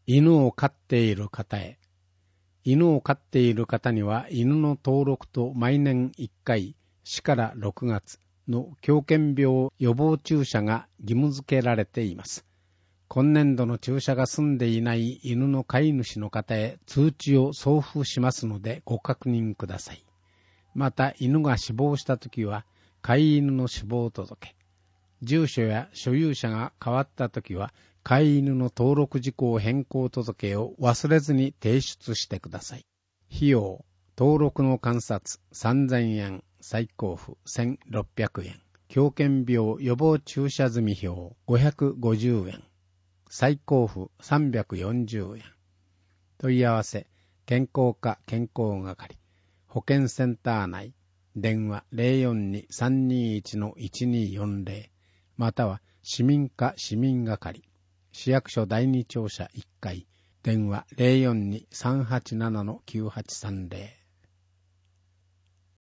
犬を飼っている方へ。犬を飼っている方には犬の登録と毎年1回、4から6月の狂犬病予防注射が義務付けられています。今年度の注射が済んでいない犬の飼い主の方へ通知を送付しますのでご確認ください。また犬が死亡したときは飼い犬の死亡届、住所や所有者が変わったときは飼い犬の登録事項変更届を忘れずに提出してください。費用、登録の観察3000円、再交付1600円、狂犬病予防注射済票550円、再交付340円。問い合わせ、健康課健康係、保健センター内、電話 042-321-1240、または市民課市民係、市役所第二庁舎1階、電話 042-387-9830